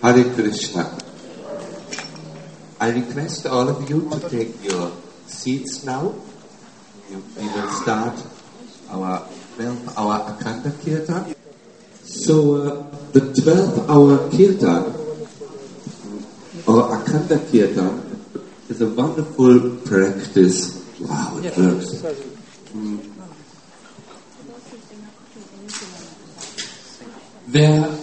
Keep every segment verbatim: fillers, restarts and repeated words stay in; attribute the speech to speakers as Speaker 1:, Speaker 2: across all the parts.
Speaker 1: Hare Krishna. I request all of you to take your seats now. We will start our twelve-hour Akhanda Kirtan. So uh, the twelve-hour Kirtan, or Akhanda Kirtan, is a wonderful practice. Wow, it works. Mm. Where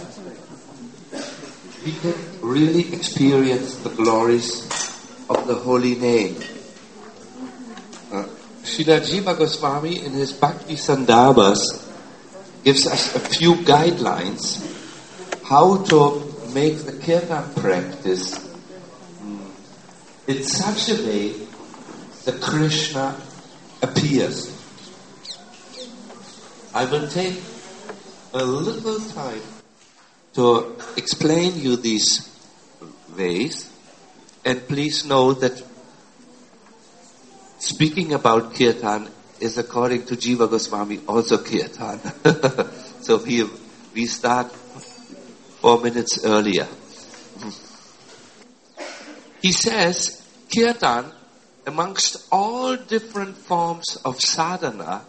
Speaker 1: we can really experience the glories of the holy name. Uh, Srila Jiva Goswami in his Bhakti Sandarbhas gives us a few guidelines how to make the Kirtan practice mm, in such a way that Krishna appears. I will take a little time to explain you these ways, and please know that speaking about Kirtan is, according to Jiva Goswami, also Kirtan. So we we start four minutes earlier. He says, Kirtan, amongst all different forms of sadhana,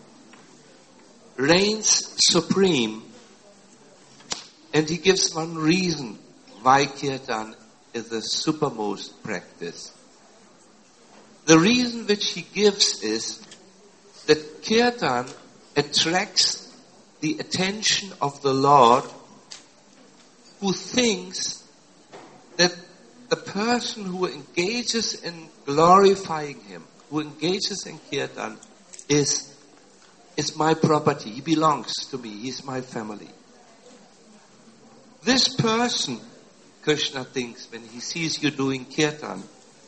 Speaker 1: reigns supreme. And he gives one reason why Kirtan is the supermost practice. The reason which he gives is that Kirtan attracts the attention of the Lord, who thinks that the person who engages in glorifying him, who engages in Kirtan, is, is my property. He belongs to me. He's my family. This person, Krishna thinks, when he sees you doing Kirtan,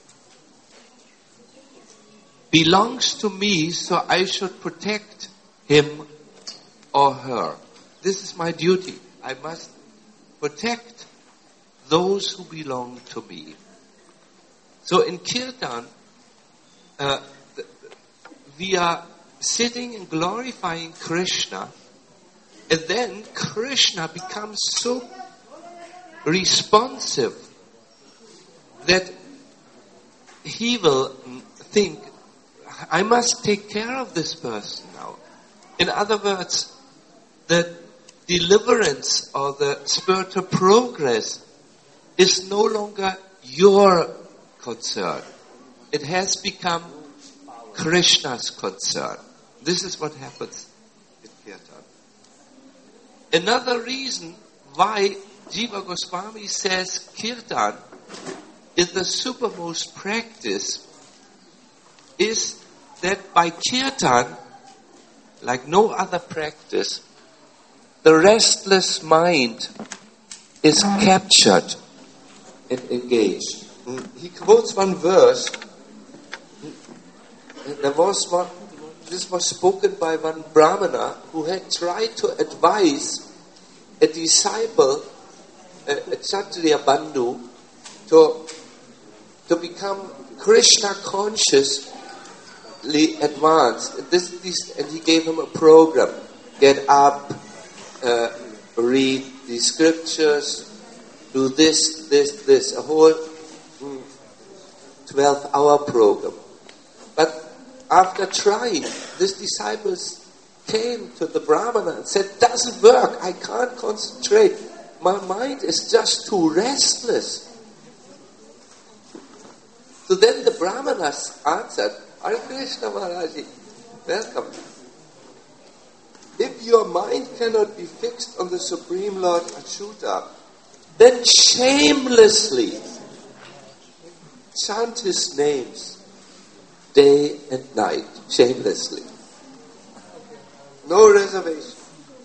Speaker 1: belongs to me, so I should protect him or her. This is my duty. I must protect those who belong to me. So in Kirtan, uh, we are sitting and glorifying Krishna, and then Krishna becomes so responsive that he will think, I must take care of this person now. In other words, the deliverance or the spiritual progress is no longer your concern. It has become Krishna's concern. This is what happens in Kirtan. Another reason why Jiva Goswami says Kirtan is the supermost practice is that by Kirtan, like no other practice, the restless mind is captured and engaged. He quotes one verse. There was one, this was spoken by one Brahmana who had tried to advise a disciple, a, a Kshatriya Bandhu, to, to become Krishna consciously advanced. And, this, this, and he gave him a program. Get up, uh, read the scriptures, do this, this, this, a whole mm, twelve-hour program. But after trying, this disciples came to the Brahmana and said, doesn't work, I can't concentrate. My mind is just too restless. So then the Brahmanas answered, Hare Krishna Maharaji, welcome. If your mind cannot be fixed on the Supreme Lord Achyuta, then shamelessly chant his names day and night, shamelessly. No reservation.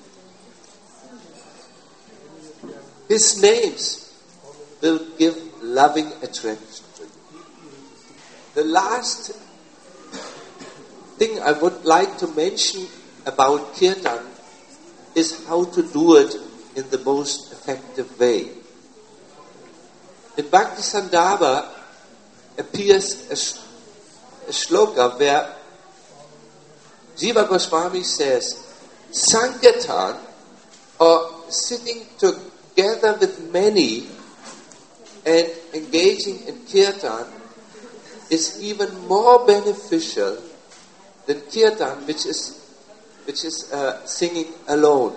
Speaker 1: His names will give loving attraction to you. The last thing I would like to mention about Kirtan is how to do it in the most effective way. In Bhakti Sandarbha appears a, sh- a shloka where Jiva Goswami says, Sankirtan, or sitting together together with many and engaging in kirtan is even more beneficial than kirtan, which is which is uh, singing alone.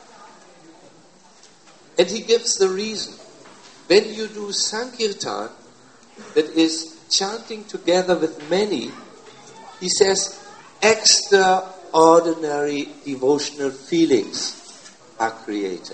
Speaker 1: And he gives the reason. When you do Sankirtan, that is chanting together with many, he says extraordinary devotional feelings are created.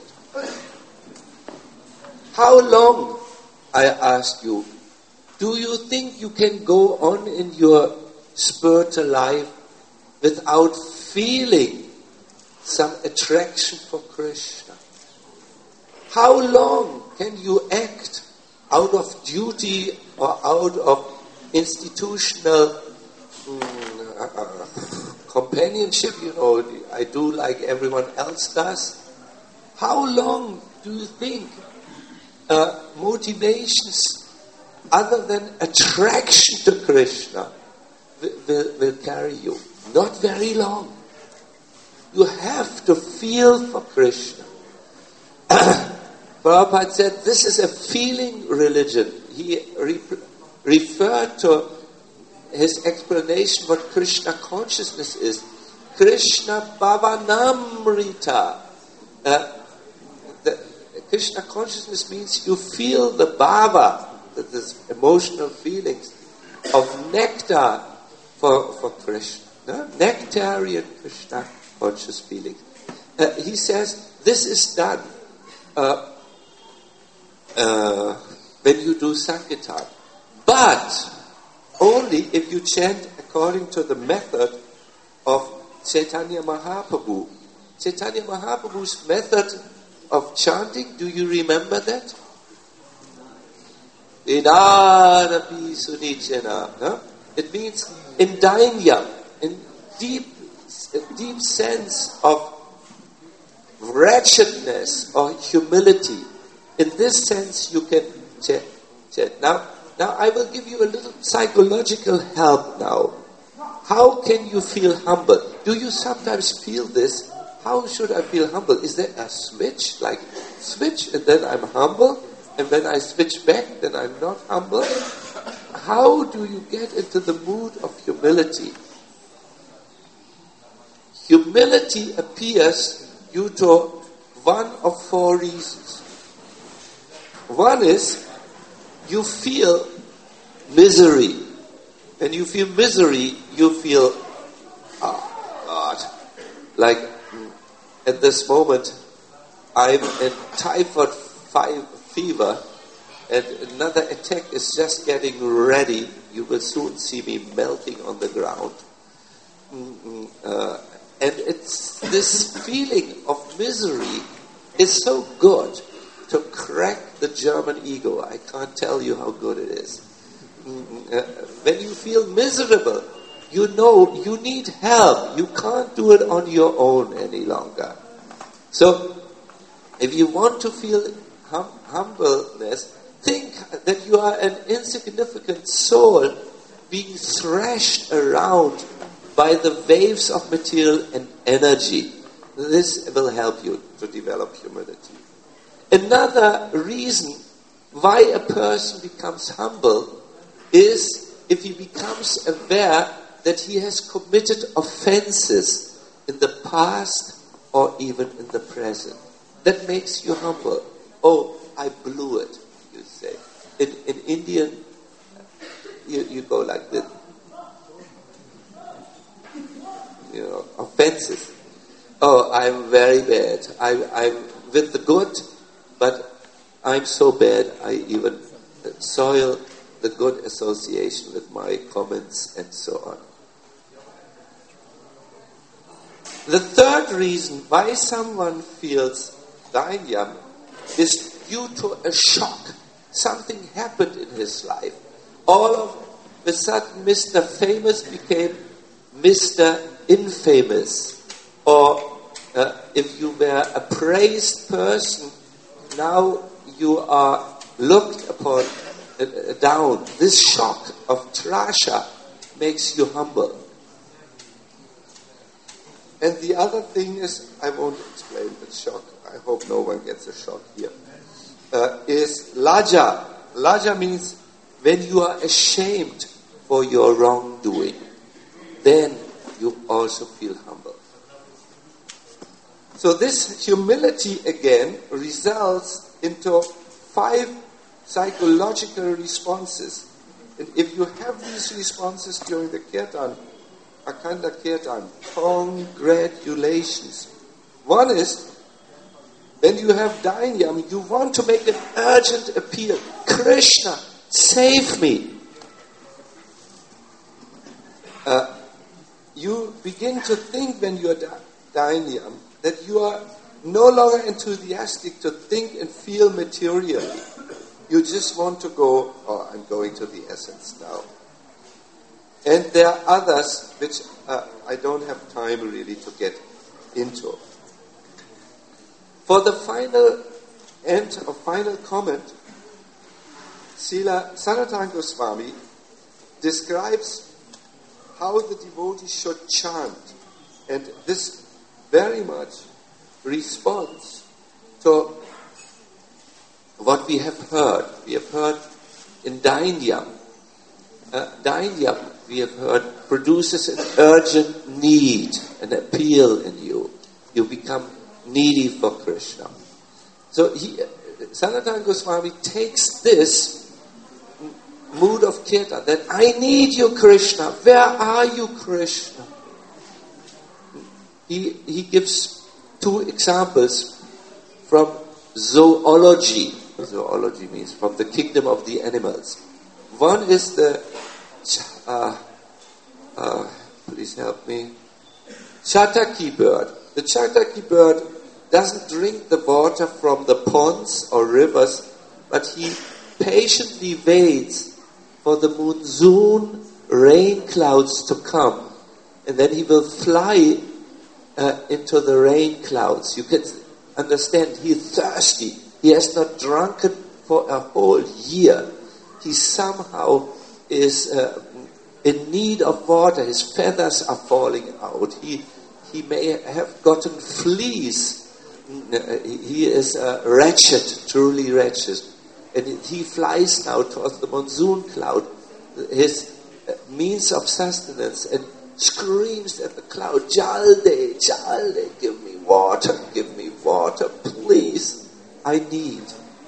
Speaker 1: How long, I ask you, do you think you can go on in your spiritual life without feeling some attraction for Krishna? How long can you act out of duty or out of institutional mm, uh, companionship? You know, I do like everyone else does. How long do you think uh, motivations other than attraction to Krishna will, will, will carry you? Not very long. You have to feel for Krishna. Prabhupada said this is a feeling religion. He re- referred to his explanation what Krishna consciousness is. Krishna Bhavanamrita. Uh, the, Krishna consciousness means you feel the bhava, this emotional feelings of nectar for, for Krishna. No? Nectarian Krishna conscious feelings. Uh, he says this is done uh, uh, when you do Sankirtan. But only if you chant according to the method of Chaitanya Mahaprabhu. Chaitanya Mahaprabhu's method of chanting, do you remember that? Vedanapi Sunichena. No? It means in dainyam, in deep, deep sense of wretchedness or humility. In this sense, you can chant. chant. Now, now I will give you a little psychological help now. How can you feel humble? Do you sometimes feel this? How should I feel humble? Is there a switch? Like, switch and then I'm humble? And when I switch back, then I'm not humble? How do you get into the mood of humility? Humility appears due to one of four reasons. One is, you feel misery. When you feel misery, you feel, oh God, like at this moment, I'm in typhoid fever, and another attack is just getting ready. You will soon see me melting on the ground. Mm-hmm. Uh, and it's this feeling of misery is so good to crack the German ego. I can't tell you how good it is. Mm-hmm. Uh, when you feel miserable, you know you need help. You can't do it on your own any longer. So, if you want to feel hum- humbleness, think that you are an insignificant soul being thrashed around by the waves of material and energy. This will help you to develop humility. Another reason why a person becomes humble is if he becomes aware that he has committed offenses in the past or even in the present. That makes you humble. Oh, I blew it, you say. In, in Indian, you, you go like this. You know, offenses. Oh, I'm very bad. I, I'm with the good, but I'm so bad I even soil the good association with my comments and so on. The third reason why someone feels dainyam is due to a shock. Something happened in his life. All of a sudden, Mister Famous became Mister Infamous. Or uh, if you were a praised person, now you are looked upon uh, down. This shock of trasha makes you humble. And the other thing is, I won't explain the shock. I hope no one gets a shock here, uh, is Laja. Laja means when you are ashamed for your wrongdoing, then you also feel humble. So this humility again results into five psychological responses. And if you have these responses during the kirtan, Akhanda Kirtan, congratulations. One is, when you have Dainyam, you want to make an urgent appeal. Krishna, save me. Uh, you begin to think when you are Dainyam that you are no longer enthusiastic to think and feel materially. You just want to go, oh, I'm going to the essence now. And there are others which uh, I don't have time really to get into. For the final end or final comment, Srila Sanatana Goswami describes how the devotee should chant. And this very much responds to what we have heard. We have heard in Dainyam. Uh, Dainyam, we have heard, produces an urgent need, an appeal in you. You become needy for Krishna. So he, Sanatana Goswami takes this mood of kirtan, that I need you, Krishna. Where are you, Krishna? He, he gives two examples from zoology. Zoology means from the kingdom of the animals. One is the, uh, uh, please help me, Chataki bird. The Chataki bird doesn't drink the water from the ponds or rivers, but he patiently waits for the monsoon rain clouds to come, and then he will fly uh, into the rain clouds. You can understand, he's thirsty. He has not drunken for a whole year. He somehow is uh, in need of water. His feathers are falling out. He he may have gotten fleas. He is uh, wretched, truly wretched. And he flies now towards the monsoon cloud, his means of sustenance, and screams at the cloud, Jalde, Jalde, give me water, give me water, please. I need.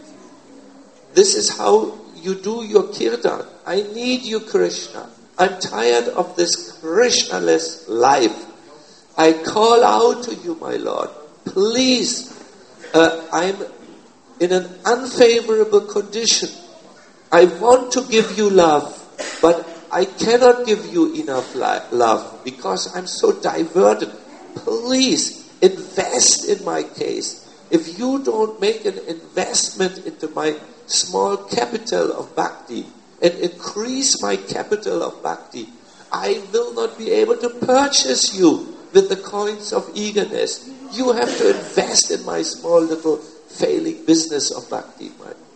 Speaker 1: This is how you do your kirtan. I need you, Krishna. I'm tired of this Krishna-less life. I call out to you, my Lord. Please, uh, I'm in an unfavorable condition. I want to give you love, but I cannot give you enough li- love because I'm so diverted. Please, invest in my case. If you don't make an investment into my small capital of bhakti and increase my capital of bhakti, I will not be able to purchase you with the coins of eagerness. You have to invest in my small little failing business of bhakti.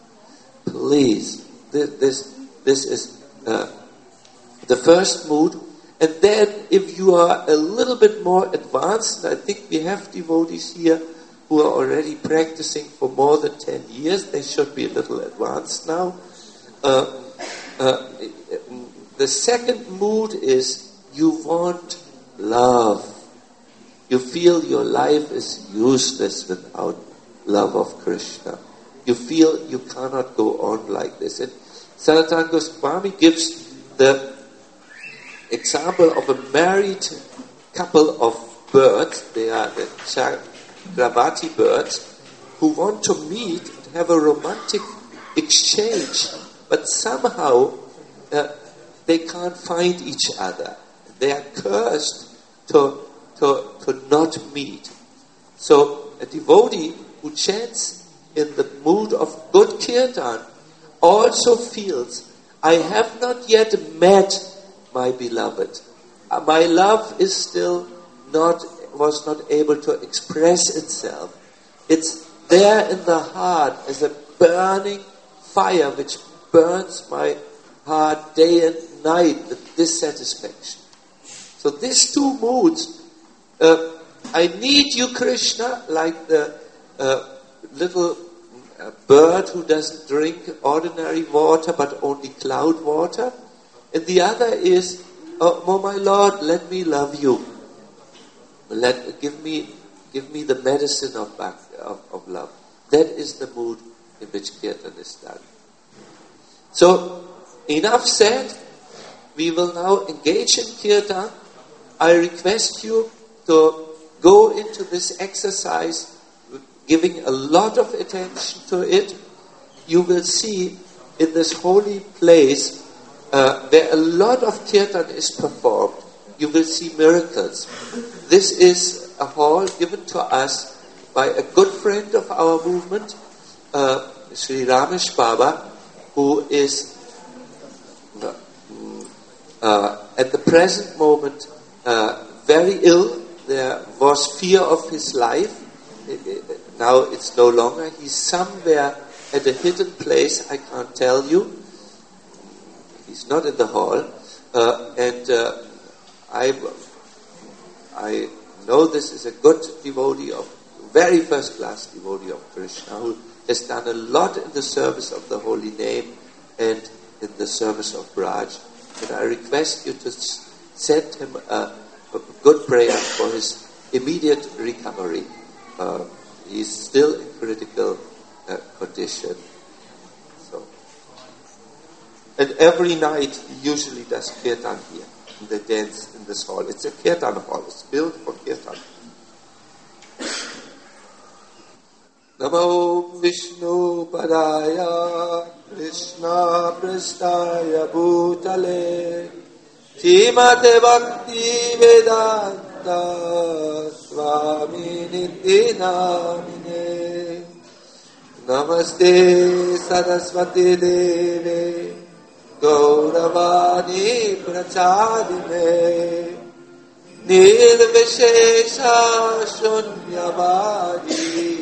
Speaker 1: Please, this this, this is uh, the first mood. And then if you are a little bit more advanced, I think we have devotees here who are already practicing for more than ten years, they should be a little advanced now. Uh, uh, the second mood is you want love. You feel your life is useless without love of Krishna. You feel you cannot go on like this. And Sanatana Goswami gives the example of a married couple of birds. They are the Gravati birds who want to meet and have a romantic exchange, but somehow uh, they can't find each other. They are cursed to, to, to not meet. So a devotee who chants in the mood of good kirtan also feels, I have not yet met my beloved. Uh, my love is still not was not able to express itself. It's there in the heart as a burning fire which burns my heart day and night with dissatisfaction. So these two moods, uh, I need you, Krishna, like the uh, a little a bird who doesn't drink ordinary water but only cloud water. And the other is, oh, oh my Lord, let me love you. Let give me give me the medicine of, of of love. That is the mood in which kirtan is done. So, enough said. We will now engage in kirtan. I request you to go into this exercise, giving a lot of attention to it. You will see in this holy place uh, where a lot of kirtan is performed, you will see miracles. This is a hall given to us by a good friend of our movement, uh, Sri Ramesh Baba, who is uh, uh, at the present moment uh, very ill. There was fear of his life. It, it, now it's no longer. He's somewhere at a hidden place, I can't tell you. He's not in the hall. Uh, and uh, I, I know this is a good devotee of, very first class devotee of Krishna, who has done a lot in the service of the holy name and in the service of Braj. And I request you to send him a, a good prayer for his immediate recovery. Uh, he's still in critical uh, condition. So, and every night he usually does kirtan here. They dance in this hall. It's a kirtan hall. It's built for kirtan. Namo Vishnu Padaya Krishna Prastaya Bhutale Srimate Bhakti Vedanta Swami Niti Namine Namaste Saraswati Deve Gauravani Prachadine Nirvishesha Shunyavadi